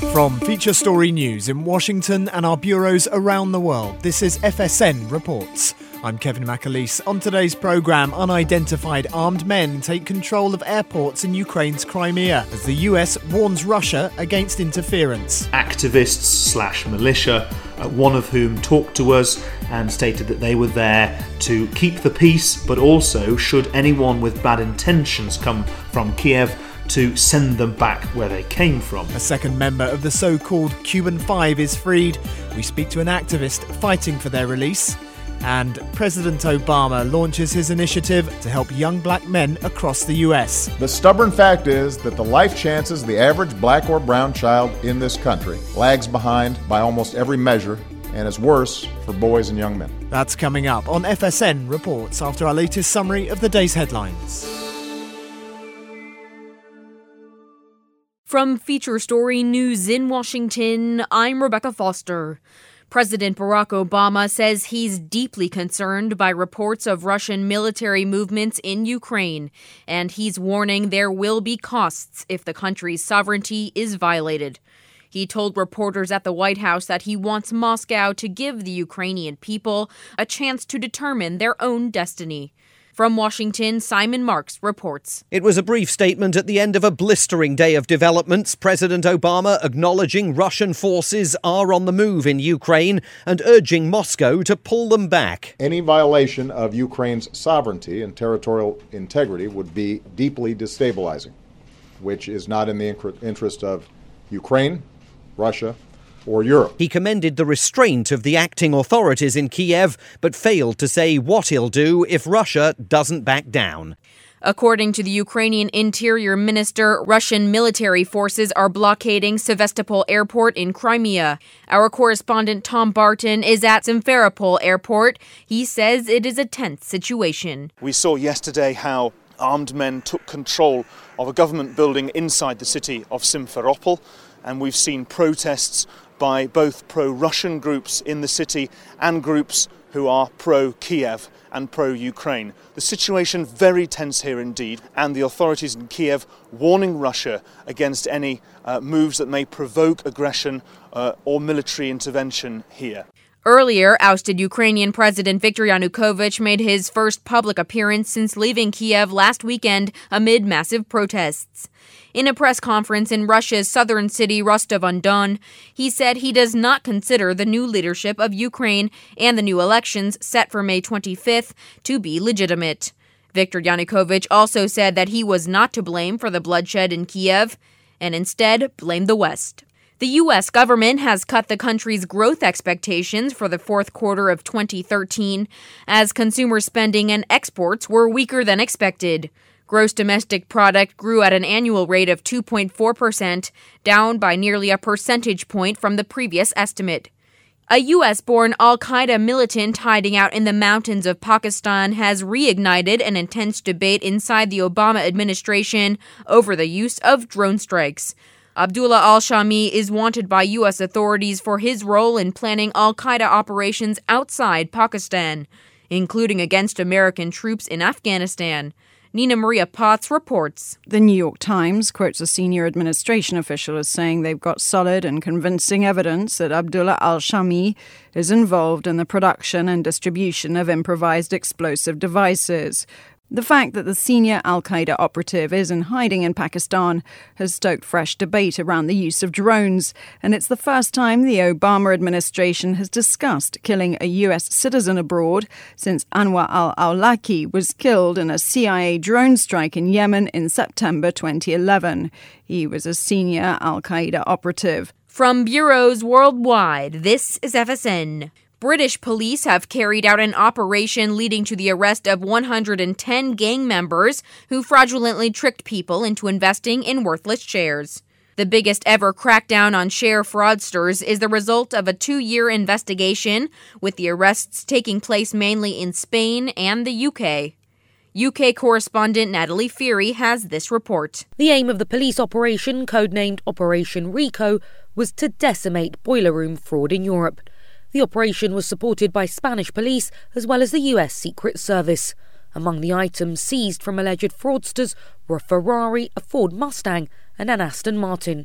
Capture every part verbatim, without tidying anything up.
From Feature Story News in Washington and our bureaus around the world, this is F S N Reports. I'm Kevin McAleese. On today's programme, unidentified armed men take control of airports in Ukraine's Crimea as the U S warns Russia against interference. Activists slash militia, uh, one of whom talked to us and stated that they were there to keep the peace, but also, should anyone with bad intentions come from Kiev, to send them back where they came from. A second member of the so-called Cuban Five is freed. We speak to an activist fighting for their release. And President Obama launches his initiative to help young black men across the U S. The stubborn fact is that the life chances of the average black or brown child in this country lags behind by almost every measure and is worse for boys and young men. That's coming up on F S N Reports after our latest summary of the day's headlines. From Feature Story News in Washington, I'm Rebecca Foster. President Barack Obama says he's deeply concerned by reports of Russian military movements in Ukraine, and he's warning there will be costs if the country's sovereignty is violated. He told reporters at the White House that he wants Moscow to give the Ukrainian people a chance to determine their own destiny. From Washington, Simon Marks reports. It was a brief statement at the end of a blistering day of developments. President Obama acknowledging Russian forces are on the move in Ukraine and urging Moscow to pull them back. Any violation of Ukraine's sovereignty and territorial integrity would be deeply destabilizing, which is not in the interest of Ukraine, Russia, or Europe. He commended the restraint of the acting authorities in Kiev, but failed to say what he'll do if Russia doesn't back down. According to the Ukrainian Interior Minister, Russian military forces are blockading Sevastopol Airport in Crimea. Our correspondent Tom Barton is at Simferopol Airport. He says it is a tense situation. We saw yesterday how armed men took control of a government building inside the city of Simferopol, and we've seen protests by both pro-Russian groups in the city and groups who are pro-Kiev and pro-Ukraine. The situation very tense here indeed, and the authorities in Kiev warning Russia against any uh, moves that may provoke aggression uh, or military intervention here. Earlier, ousted Ukrainian President Viktor Yanukovych made his first public appearance since leaving Kiev last weekend amid massive protests. In a press conference in Russia's southern city Rostov-on-Don, he said he does not consider the new leadership of Ukraine and the new elections set for May twenty-fifth to be legitimate. Viktor Yanukovych also said that he was not to blame for the bloodshed in Kiev and instead blamed the West. The U S government has cut the country's growth expectations for the fourth quarter of twenty thirteen as consumer spending and exports were weaker than expected. Gross domestic product grew at an annual rate of two point four percent, down by nearly a percentage point from the previous estimate. A U S-born al-Qaeda militant hiding out in the mountains of Pakistan has reignited an intense debate inside the Obama administration over the use of drone strikes. Abdullah al-Shami is wanted by U S authorities for his role in planning al-Qaeda operations outside Pakistan, including against American troops in Afghanistan. Nina Maria Potts reports. The New York Times quotes a senior administration official as saying they've got solid and convincing evidence that Abdullah al-Shami is involved in the production and distribution of improvised explosive devices. The fact that the senior al-Qaeda operative is in hiding in Pakistan has stoked fresh debate around the use of drones, and it's the first time the Obama administration has discussed killing a U S citizen abroad since Anwar al-Awlaki was killed in a C I A drone strike in Yemen in September twenty eleven. He was a senior al-Qaeda operative. From bureaus worldwide, this is F S N. British police have carried out an operation leading to the arrest of one hundred ten gang members who fraudulently tricked people into investing in worthless shares. The biggest ever crackdown on share fraudsters is the result of a two-year investigation, with the arrests taking place mainly in Spain and the U K. U K correspondent Natalie Feary has this report. The aim of the police operation, codenamed Operation Rico, was to decimate boiler room fraud in Europe. The operation was supported by Spanish police as well as the U S Secret Service. Among the items seized from alleged fraudsters were a Ferrari, a Ford Mustang and an Aston Martin.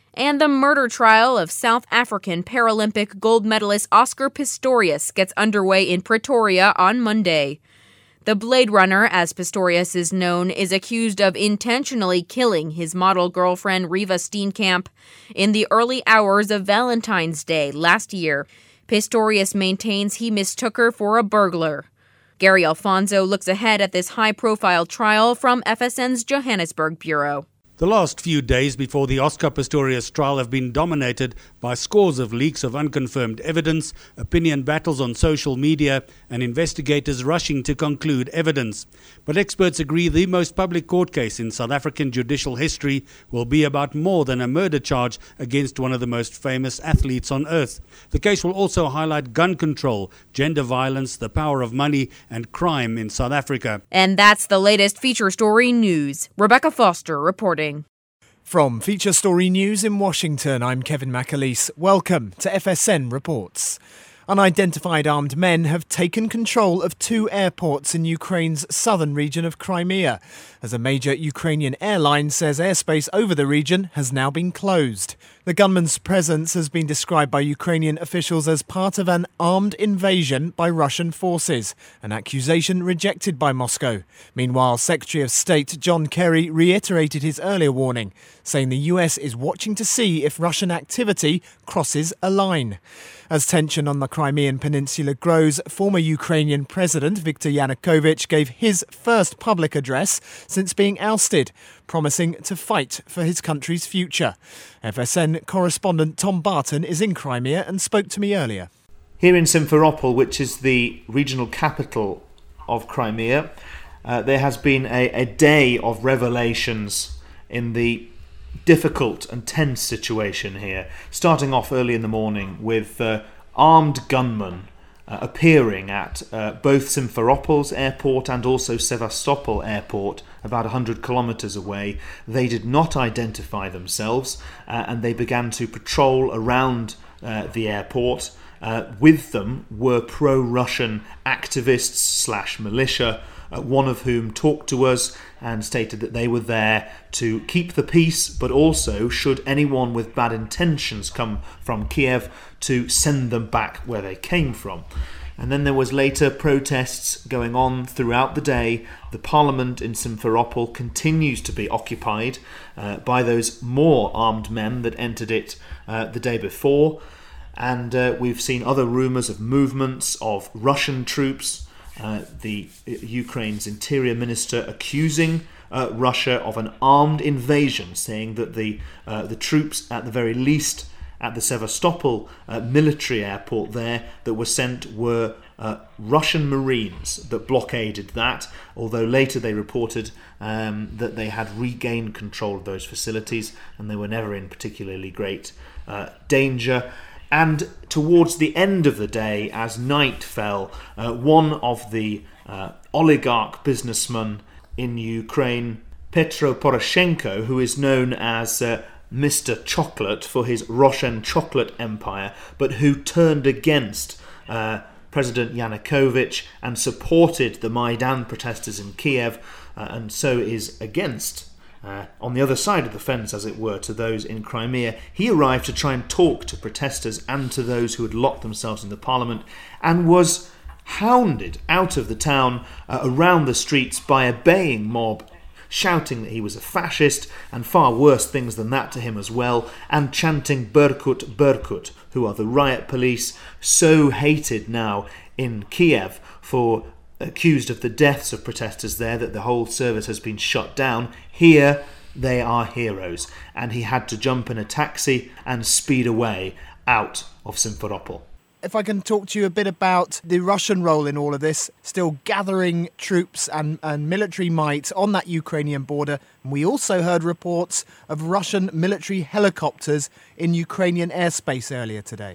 And the murder trial of South African Paralympic gold medalist Oscar Pistorius gets underway in Pretoria on Monday. The Blade Runner, as Pistorius is known, is accused of intentionally killing his model girlfriend Riva Steenkamp in the early hours of Valentine's Day last year. Pistorius maintains he mistook her for a burglar. Gary Alfonso looks ahead at this high-profile trial from F S N's Johannesburg bureau. The last few days before the Oscar Pistorius trial have been dominated by scores of leaks of unconfirmed evidence, opinion battles on social media, and investigators rushing to conclude evidence. But experts agree the most public court case in South African judicial history will be about more than a murder charge against one of the most famous athletes on earth. The case will also highlight gun control, gender violence, the power of money, and crime in South Africa. And that's the latest Feature Story news. Rebecca Foster reporting. From Feature Story News in Washington, I'm Kevin McAleese. Welcome to F S N Reports. Unidentified armed men have taken control of two airports in Ukraine's southern region of Crimea, as a major Ukrainian airline says airspace over the region has now been closed. The gunmen's presence has been described by Ukrainian officials as part of an armed invasion by Russian forces, an accusation rejected by Moscow. Meanwhile, Secretary of State John Kerry reiterated his earlier warning, saying the U S is watching to see if Russian activity crosses a line. As tension on the Crimean Peninsula grows, former Ukrainian President Viktor Yanukovych gave his first public address since being ousted, promising to fight for his country's future. F S N correspondent Tom Barton is in Crimea and spoke to me earlier. Here in Simferopol, which is the regional capital of Crimea, uh, there has been a, a day of revelations in the difficult and tense situation here, starting off early in the morning with uh, armed gunmen uh, appearing at uh, both Simferopol's airport and also Sevastopol airport, about one hundred kilometres away. They did not identify themselves uh, and they began to patrol around uh, the airport. Uh, with them were pro-Russian activists slash militia, uh, one of whom talked to us and stated that they were there to keep the peace, but also, should anyone with bad intentions come from Kiev, to send them back where they came from. And then there was later protests going on throughout the day. The parliament in Simferopol continues to be occupied uh, by those more armed men that entered it uh, the day before. And uh, we've seen other rumours of movements of Russian troops. Uh, the uh, Ukraine's interior minister accusing uh, Russia of an armed invasion, saying that the uh, the troops, at the very least, at the Sevastopol uh, military airport there that were sent were uh, Russian Marines that blockaded that, although later they reported um, that they had regained control of those facilities and they were never in particularly great uh, danger. And towards the end of the day, as night fell, uh, one of the uh, oligarch businessmen in Ukraine, Petro Poroshenko, who is known as uh, Mister Chocolate for his Russian chocolate empire, but who turned against uh, President Yanukovych and supported the Maidan protesters in Kiev, uh, and so is against Uh, on the other side of the fence, as it were, to those in Crimea. He arrived to try and talk to protesters and to those who had locked themselves in the parliament, and was hounded out of the town uh, around the streets by a baying mob, shouting that he was a fascist, and far worse things than that to him as well, and chanting Berkut, Berkut, who are the riot police, so hated now in Kiev for accused of the deaths of protesters there that the whole service has been shut down. Here they are heroes, and he had to jump in a taxi and speed away out of Simferopol. If I can talk to you a bit about the Russian role in all of this, still gathering troops and, and military might on that Ukrainian border. And we also heard reports of Russian military helicopters in Ukrainian airspace earlier today.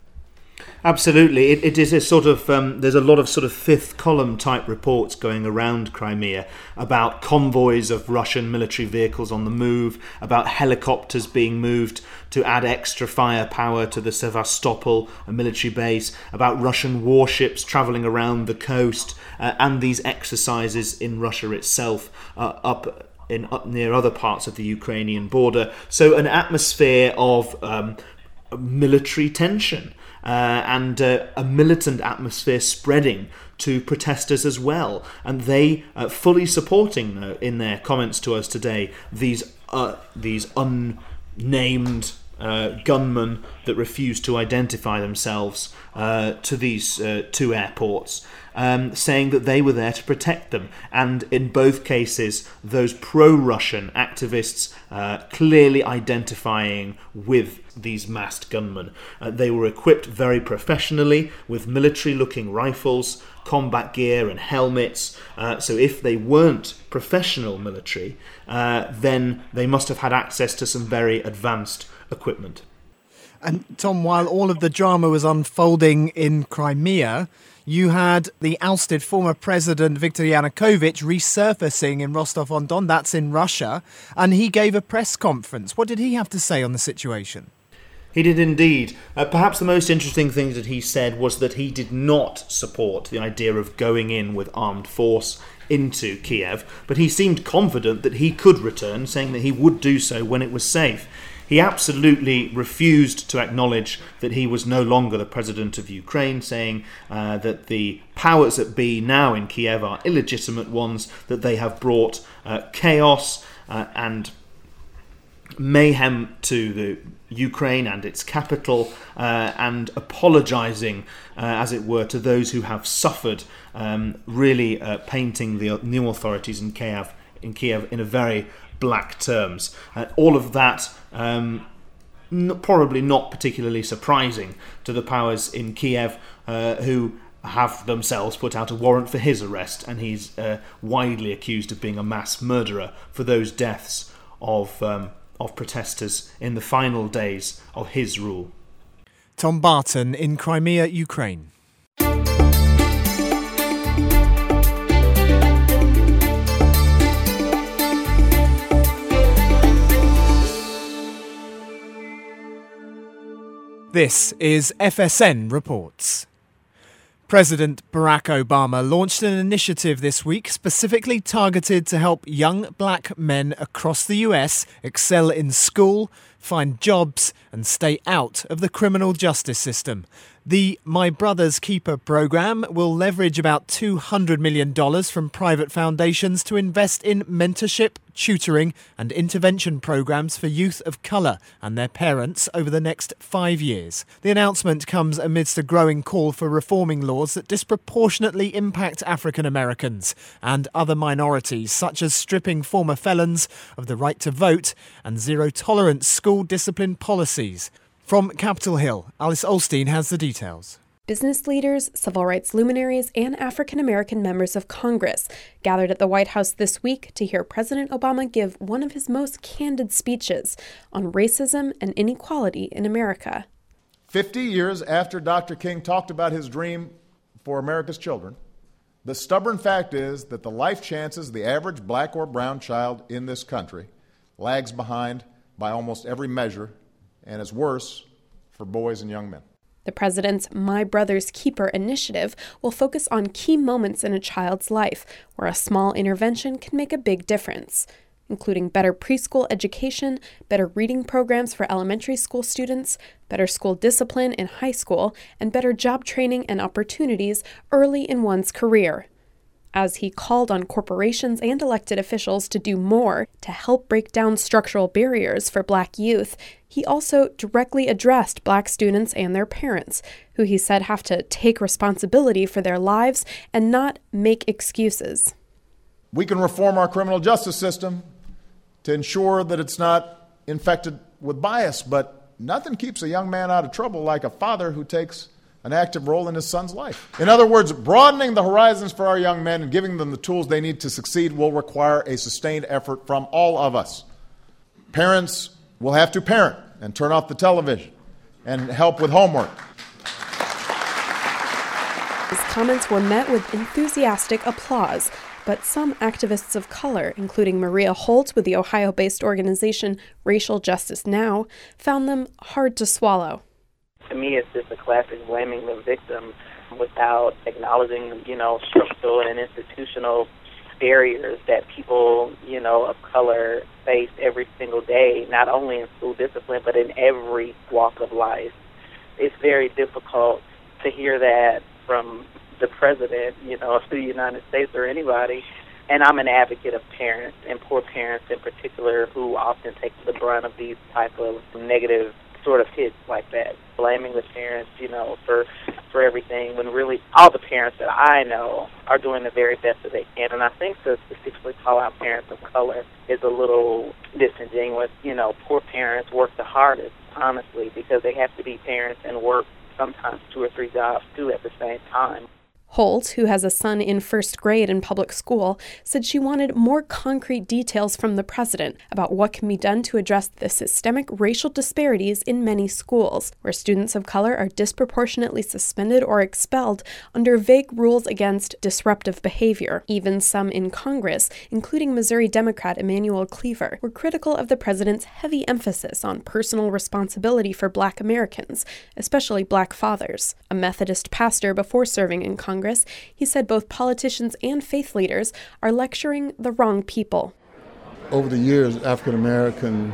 Absolutely. It, it is a sort of, um, there's a lot of sort of fifth column type reports going around Crimea about convoys of Russian military vehicles on the move, about helicopters being moved to add extra firepower to the Sevastopol military base, about Russian warships travelling around the coast, uh, and these exercises in Russia itself uh, up in up near other parts of the Ukrainian border. So an atmosphere of um, military tension uh, and uh, a militant atmosphere spreading to protesters as well, and they uh, fully supporting uh, in their comments to us today these uh, these unnamed uh, gunmen that refuse to identify themselves uh, to these uh, two airports, um, saying that they were there to protect them. And in both cases, those pro-Russian activists uh, clearly identifying with these masked gunmen. Uh, they were equipped very professionally with military-looking rifles, combat gear and helmets. Uh, so if they weren't professional military, uh, then they must have had access to some very advanced equipment. And Tom, while all of the drama was unfolding in Crimea, you had the ousted former president Viktor Yanukovych resurfacing in Rostov-on-Don, that's in Russia, and he gave a press conference. What did he have to say on the situation? He did indeed. Uh, perhaps the most interesting thing that he said was that he did not support the idea of going in with armed force into Kiev, but he seemed confident that he could return, saying that he would do so when it was safe. He absolutely refused to acknowledge that he was no longer the president of Ukraine, saying uh, that the powers that be now in Kiev are illegitimate ones, that they have brought uh, chaos uh, and mayhem to the Ukraine and its capital, uh, and apologising, uh, as it were, to those who have suffered, um, really uh, painting the new authorities in Kiev in Kiev in a very black terms. Uh, all of that um, n- probably not particularly surprising to the powers in Kiev, uh, who have themselves put out a warrant for his arrest, and he's uh, widely accused of being a mass murderer for those deaths of um, of protesters in the final days of his rule. Tom Barton in Crimea, Ukraine. This is F S N Reports. President Barack Obama launched an initiative this week specifically targeted to help young black men across the U S excel in school, find jobs, and stay out of the criminal justice system. The My Brother's Keeper program will leverage about two hundred million dollars from private foundations to invest in mentorship, tutoring and intervention programs for youth of colour and their parents over the next five years. The announcement comes amidst a growing call for reforming laws that disproportionately impact African Americans and other minorities, such as stripping former felons of the right to vote and zero-tolerance school discipline policies. From Capitol Hill, Alice Olstein has the details. Business leaders, civil rights luminaries, and African-American members of Congress gathered at the White House this week to hear President Obama give one of his most candid speeches on racism and inequality in America. Fifty years after Doctor King talked about his dream for America's children, the stubborn fact is that the life chances of the average black or brown child in this country lags behind by almost every measure, and is worse for boys and young men. The president's My Brother's Keeper initiative will focus on key moments in a child's life where a small intervention can make a big difference, including better preschool education, better reading programs for elementary school students, better school discipline in high school, and better job training and opportunities early in one's career. As he called on corporations and elected officials to do more to help break down structural barriers for black youth, he also directly addressed black students and their parents, who he said have to take responsibility for their lives and not make excuses. We can reform our criminal justice system to ensure that it's not infected with bias, but nothing keeps a young man out of trouble like a father who takes an active role in his son's life. In other words, broadening the horizons for our young men and giving them the tools they need to succeed will require a sustained effort from all of us. Parents will have to parent and turn off the television and help with homework. His comments were met with enthusiastic applause, but some activists of color, including Maria Holt with the Ohio-based organization Racial Justice Now, found them hard to swallow. To me, it's just a classic blaming the victim without acknowledging, you know, structural and institutional barriers that people, you know, of color face every single day, not only in school discipline, but in every walk of life. It's very difficult to hear that from the president, you know, of the United States or anybody. And I'm an advocate of parents, and poor parents in particular, who often take the brunt of these type of negative sort of hits like that, blaming the parents, you know, for for everything, when really all the parents that I know are doing the very best that they can. And I think to specifically call out parents of color is a little disingenuous. You know, poor parents work the hardest, honestly, because they have to be parents and work sometimes two or three jobs, too, at the same time. Holt, who has a son in first grade in public school, said she wanted more concrete details from the president about what can be done to address the systemic racial disparities in many schools, where students of color are disproportionately suspended or expelled under vague rules against disruptive behavior. Even some in Congress, including Missouri Democrat Emanuel Cleaver, were critical of the president's heavy emphasis on personal responsibility for Black Americans, especially Black fathers. A Methodist pastor before serving in Congress, he said both politicians and faith leaders are lecturing the wrong people. Over the years, African American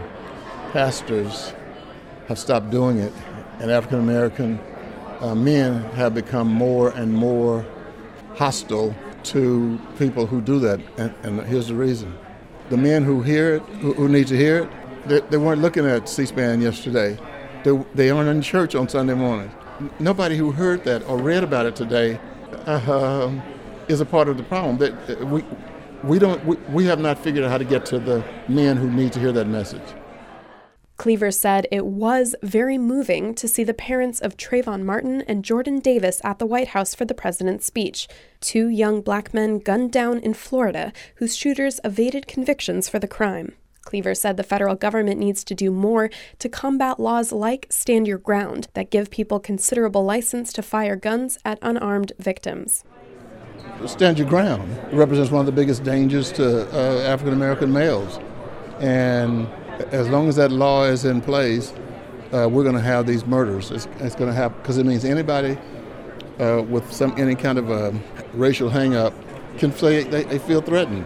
pastors have stopped doing it, and African American uh, men have become more and more hostile to people who do that. And, and here's the reason. The men who hear it, who, who need to hear it, they, they weren't looking at C-SPAN yesterday. They, they aren't in church on Sunday morning. Nobody who heard that or read about it today Uh, is a part of the problem. That we we don't we, we have not figured out how to get to the men who need to hear that message. Cleaver said it was very moving to see the parents of Trayvon Martin and Jordan Davis at the White House for the president's speech, two young Black men gunned down in Florida whose shooters evaded convictions for the crime. Cleaver said the federal government needs to do more to combat laws like Stand Your Ground that give people considerable license to fire guns at unarmed victims. Stand Your Ground represents one of the biggest dangers to uh, African American males. And as long as that law is in place, uh, we're going to have these murders. It's, it's going to happen because it means anybody uh, with some any kind of a racial hang-up can say they, they feel threatened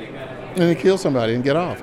and they kill somebody and get off.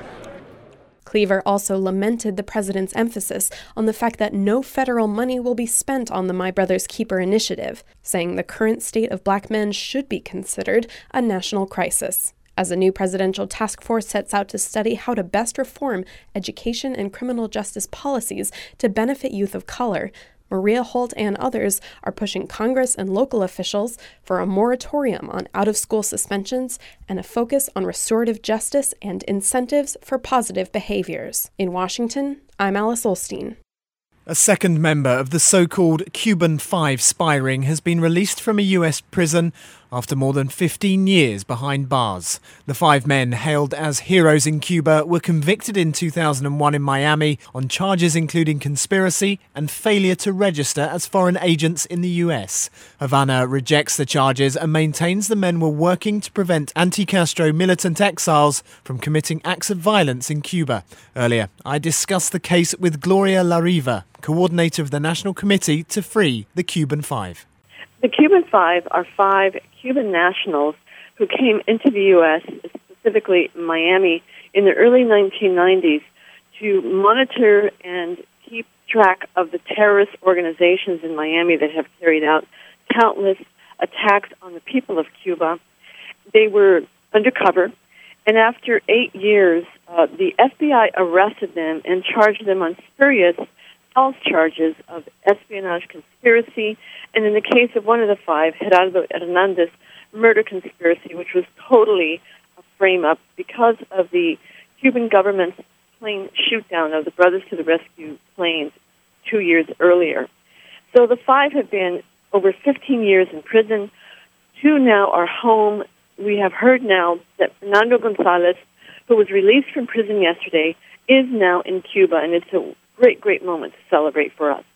Cleaver also lamented the president's emphasis on the fact that no federal money will be spent on the My Brother's Keeper initiative, saying the current state of Black men should be considered a national crisis. As a new presidential task force sets out to study how to best reform education and criminal justice policies to benefit youth of color, Maria Holt and others are pushing Congress and local officials for a moratorium on out-of-school suspensions and a focus on restorative justice and incentives for positive behaviors. In Washington, I'm Alice Olstein. A second member of the so-called Cuban Five spy ring has been released from a U S prison after more than fifteen years behind bars. The five men, hailed as heroes in Cuba, were convicted in two thousand one in Miami on charges including conspiracy and failure to register as foreign agents in the U S. Havana rejects the charges and maintains the men were working to prevent anti-Castro militant exiles from committing acts of violence in Cuba. Earlier, I discussed the case with Gloria Lariva, coordinator of the National Committee to Free the Cuban Five. The Cuban Five are five Cuban nationals who came into the U S, specifically Miami, in the early nineteen nineties to monitor and keep track of the terrorist organizations in Miami that have carried out countless attacks on the people of Cuba. They were undercover, and after eight years, uh, the F B I arrested them and charged them on spurious false charges of espionage conspiracy, and in the case of one of the five, Gerardo Hernandez, murder conspiracy, which was totally a frame-up because of the Cuban government's plane shoot-down of the Brothers to the Rescue planes two years earlier. So the five have been over fifteen years in prison. Two now are home. We have heard now that Fernando Gonzalez, who was released from prison yesterday, is now in Cuba, and it's a great, great moment to celebrate for us.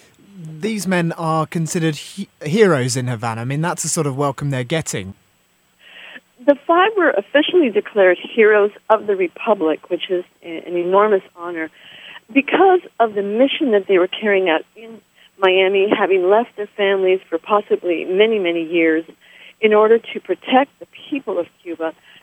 These men are considered he- heroes in Havana. I mean, that's the sort of welcome they're getting. The five were officially declared heroes of the Republic, which is an enormous honor, because of the mission that they were carrying out in Miami, having left their families for possibly many, many years, in order to protect the people of Cuba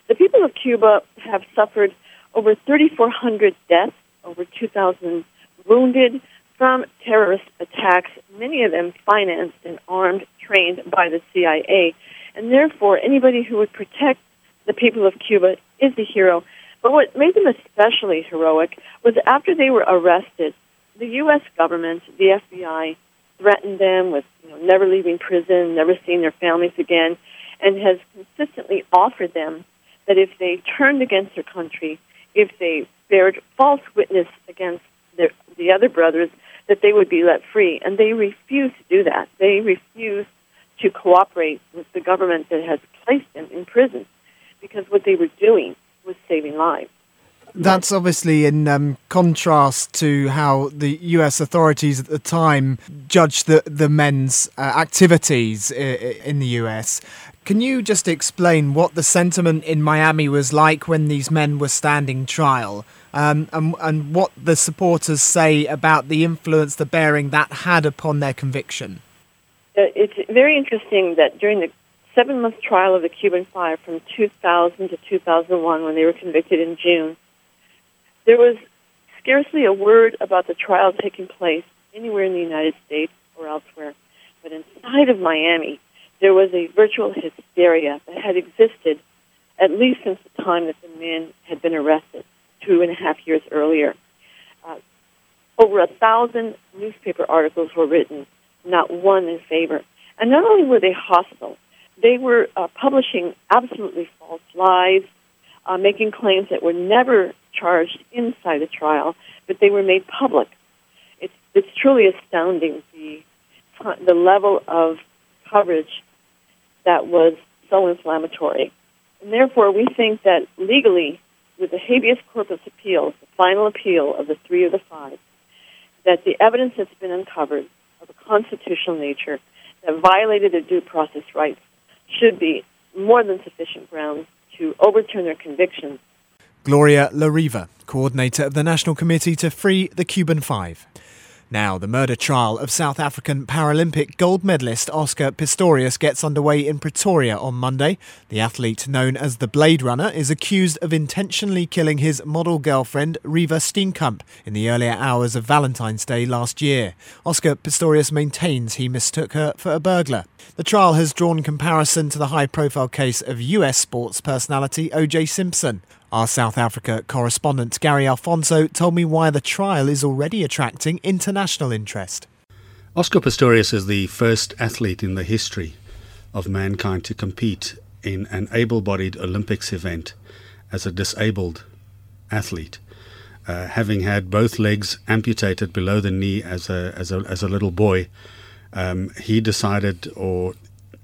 The people of Cuba have suffered over thirty-four hundred deaths, over two thousand wounded from terrorist attacks, many of them financed and armed, trained by the C I A. And therefore, anybody who would protect the people of Cuba is a hero. But what made them especially heroic was after they were arrested, the U S government, the F B I, threatened them with you know, never leaving prison, never seeing their families again, and has consistently offered them that if they turned against their country, if they beared false witness against their, the other brothers, that they would be let free. And they refused to do that. They refused to cooperate with the government that has placed them in prison, because what they were doing was saving lives. That's obviously in um, contrast to how the U S authorities at the time judged the, the men's uh, activities I- in the U S. Can you just explain what the sentiment in Miami was like when these men were standing trial, um, and, and what the supporters say about the influence, the bearing that had upon their conviction? Uh, it's very interesting that during the seven-month trial of the Cuban Five from two thousand to two thousand one, when they were convicted in June, there was scarcely a word about the trial taking place anywhere in the United States or elsewhere. But inside of Miami, there was a virtual hysteria that had existed at least since the time that the men had been arrested two and a half years earlier. Uh, over a thousand newspaper articles were written, not one in favor. And not only were they hostile, they were uh, publishing absolutely false lies, uh, making claims that were never charged inside the trial, but they were made public. It's, it's truly astounding, the, the level of coverage that was so inflammatory. And therefore, we think that legally, with the habeas corpus appeal, the final appeal of the three of the five, that the evidence that's been uncovered of a constitutional nature that violated their due process rights should be more than sufficient grounds to overturn their convictions. Gloria La Riva, coordinator of the National Committee to Free the Cuban Five. Now, the murder trial of South African Paralympic gold medalist Oscar Pistorius gets underway in Pretoria on Monday. The athlete, known as the Blade Runner, is accused of intentionally killing his model girlfriend, Reeva Steenkamp, in the earlier hours of Valentine's Day last year. Oscar Pistorius maintains he mistook her for a burglar. The trial has drawn comparison to the high-profile case of U S sports personality O J Simpson. Our South Africa correspondent Gary Alfonso told me why the trial is already attracting international interest. Oscar Pistorius is the first athlete in the history of mankind to compete in an able-bodied Olympics event as a disabled athlete. Uh, having had both legs amputated below the knee as a as a as a little boy, um, he decided, or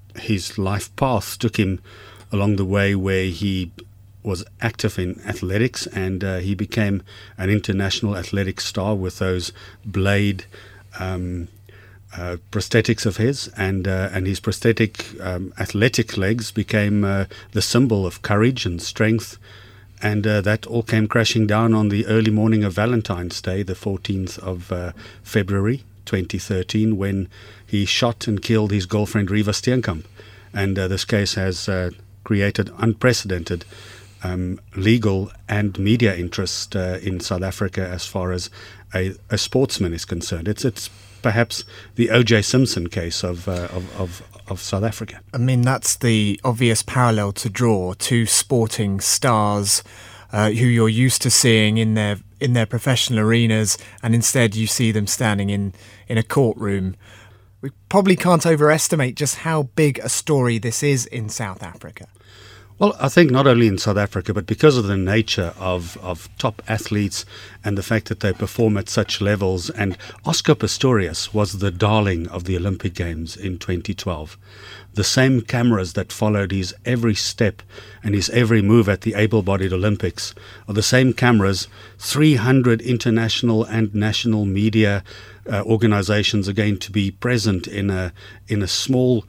his life path took him along the way where he was active in athletics, and uh, he became an international athletic star with those blade um, uh, prosthetics of his, and uh, and his prosthetic um, athletic legs became uh, the symbol of courage and strength, and uh, that all came crashing down on the early morning of Valentine's Day, the fourteenth of uh, February twenty thirteen, when he shot and killed his girlfriend Reeva Steenkamp, and uh, this case has uh, created unprecedented Um, legal and media interest uh, in South Africa as far as a, a sportsman is concerned. It's it's perhaps the O J Simpson case of, uh, of of of South Africa. I mean, that's the obvious parallel to draw. Two sporting stars uh, who you're used to seeing in their in their professional arenas, and instead you see them standing in, in a courtroom. We probably can't overestimate just how big a story this is in South Africa. Well, I think not only in South Africa, but because of the nature of, of top athletes and the fact that they perform at such levels. And Oscar Pistorius was the darling of the Olympic Games in twenty twelve. The same cameras that followed his every step and his every move at the able-bodied Olympics are the same cameras three hundred international and national media uh, organizations are going to be present in a in a small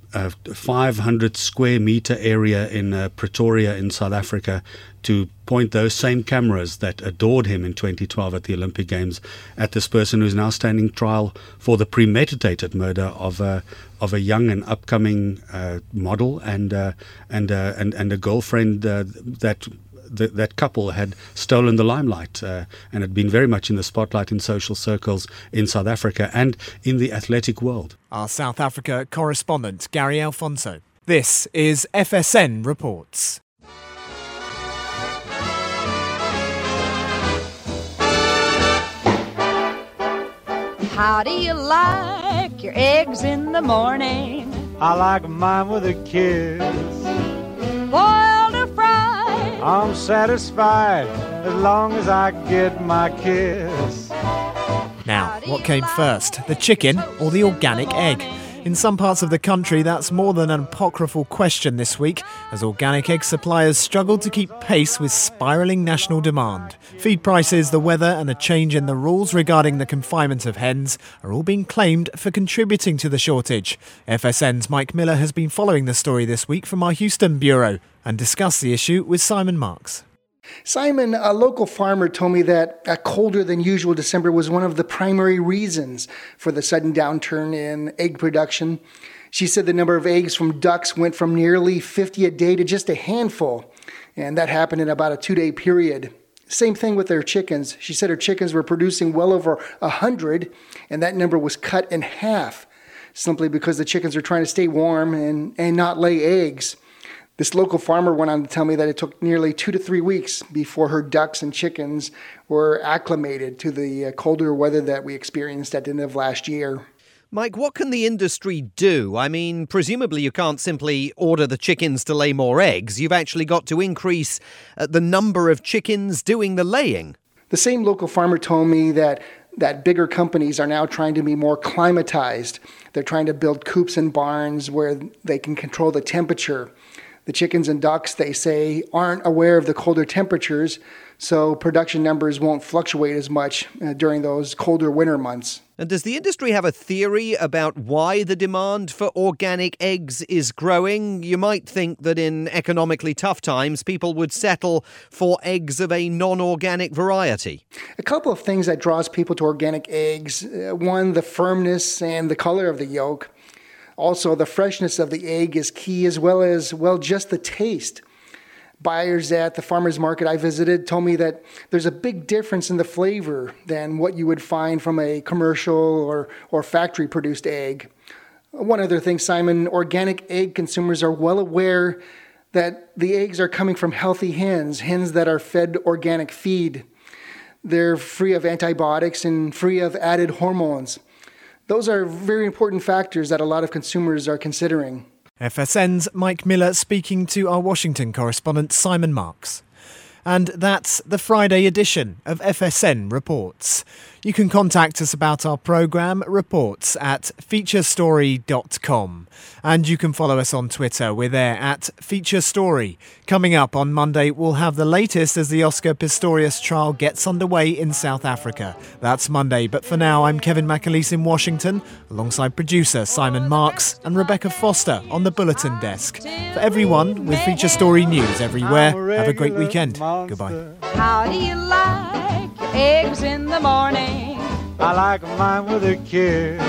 a five hundred square meter area in uh, Pretoria in South Africa to point those same cameras that adored him in twenty twelve at the Olympic Games at this person who's now standing trial for the premeditated murder of a of a young and upcoming uh, model and uh, and uh, and and a girlfriend uh, that. The, that couple had stolen the limelight uh, and had been very much in the spotlight in social circles in South Africa and in the athletic world. Our South Africa correspondent, Gary Alfonso. This is F S N Reports. How do you like your eggs in the morning? I like mine with a kiss. Boiled or fried? I'm satisfied as long as I get my kiss. Now, what came first, the chicken or the organic egg? In some parts of the country, that's more than an apocryphal question this week, as organic egg suppliers struggle to keep pace with spiralling national demand. Feed prices, the weather and a change in the rules regarding the confinement of hens are all being claimed for contributing to the shortage. F S N's Mike Miller has been following the story this week from our Houston bureau and discussed the issue with Simon Marks. Simon, a local farmer, told me that a colder than usual December was one of the primary reasons for the sudden downturn in egg production. She said the number of eggs from ducks went from nearly fifty a day to just a handful, and that happened in about a two-day period. Same thing with their chickens. She said her chickens were producing well over one hundred, and that number was cut in half, simply because the chickens are trying to stay warm and, and not lay eggs. This local farmer went on to tell me that it took nearly two to three weeks before her ducks and chickens were acclimated to the colder weather that we experienced at the end of last year. Mike, what can the industry do? I mean, presumably you can't simply order the chickens to lay more eggs. You've actually got to increase uh, the number of chickens doing the laying. The same local farmer told me that that bigger companies are now trying to be more climatized. They're trying to build coops and barns where they can control the temperature. The chickens and ducks, they say, aren't aware of the colder temperatures, so production numbers won't fluctuate as much uh, during those colder winter months. And does the industry have a theory about why the demand for organic eggs is growing? You might think that in economically tough times, people would settle for eggs of a non-organic variety. A couple of things that draws people to organic eggs. Uh, one, the firmness and the color of the yolk. Also, the freshness of the egg is key, as well as, well, just the taste. Buyers at the farmers market I visited told me that there's a big difference in the flavor than what you would find from a commercial or, or factory-produced egg. One other thing, Simon, organic egg consumers are well aware that the eggs are coming from healthy hens, hens that are fed organic feed. They're free of antibiotics and free of added hormones. Those are very important factors that a lot of consumers are considering. F S N's Mike Miller speaking to our Washington correspondent Simon Marks. And that's the Friday edition of F S N Reports. You can contact us about our programme, reports at feature story dot com. And you can follow us on Twitter. We're there at Feature Story. Coming up on Monday, we'll have the latest as the Oscar Pistorius trial gets underway in South Africa. That's Monday, but for now, I'm Kevin McAleese in Washington, alongside producer Simon Marks and Rebecca Foster on the Bulletin Desk. For everyone with Feature Story news everywhere, have a great weekend. Goodbye. How do you like your eggs in the morning? I like mine with a kiss.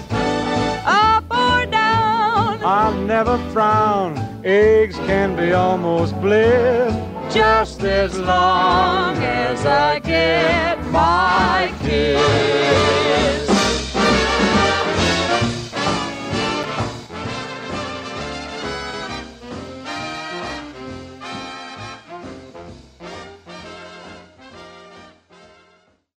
Up or down? I'll never frown. Eggs can be almost bliss. Just as long as I get mine.